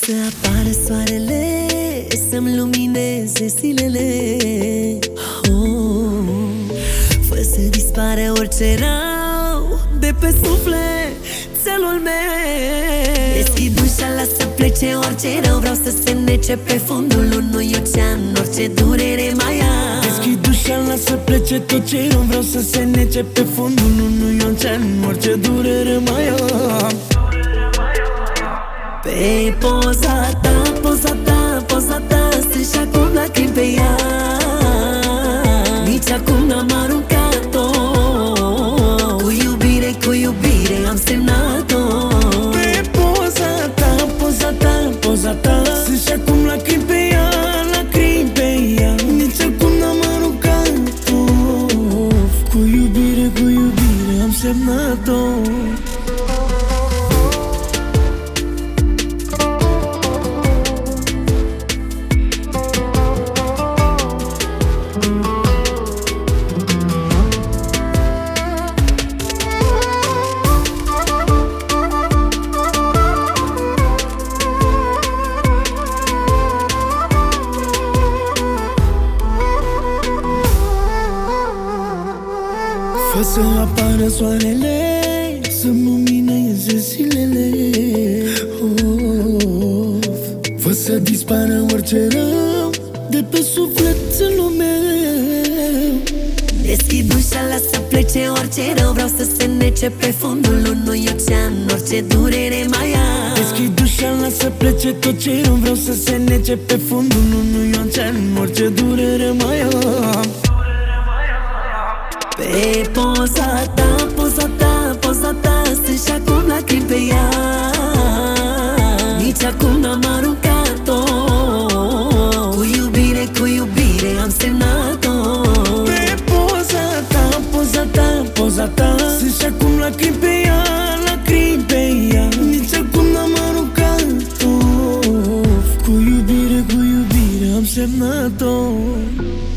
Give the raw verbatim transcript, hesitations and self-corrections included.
să apară soarele, să-mi lumineze zilele. oh, Fă să dispară orice rău de pe sufletelul meu. Deschid ușa, lasă plece orice rău. Vreau să se nece pe fundul unui ocean orice durere mai am. Deschid ușa, lasă plece tot ce rău. Vreau să se nece pe fundul unui ocean orice durere mai am. Pe poza ta, poza ta, poza ta, sunt și acum lacrimi pe ea. Nici acum n-am aruncat-o. Cu iubire, cu iubire am semnat-o. Pe poza ta, poza ta, poza ta, sunt și acum lacrimi pe ea, lacrimi pe ea. Nici acum n-am aruncat-o. Cu iubire, cu iubire am semnat-o. Fă să apară soarele, să-mi lumineze zilele. oh, Fă să dispară orice rău de pe sufletul meu. Deschid ușa, lasă plece orice rău. Vreau să se nece pe fundul unui ocean orice durere mai am. Deschid ușa, lasă plece tot ce rău. Vreau să se nece pe fundul unui ocean orice durere mai am. Pe poza ta, poza ta, poza ta, sunt și acum lacrimi pe ea. Nici acum n-am aruncat-o. Cu iubire, cu iubire am semnat-o. Pe poza ta, poza ta, poza ta, sunt și acum lacrimi pe ea, lacrimi pe ea. Nici acum n-am aruncat-o. Cu iubire, cu iubire am semnat-o.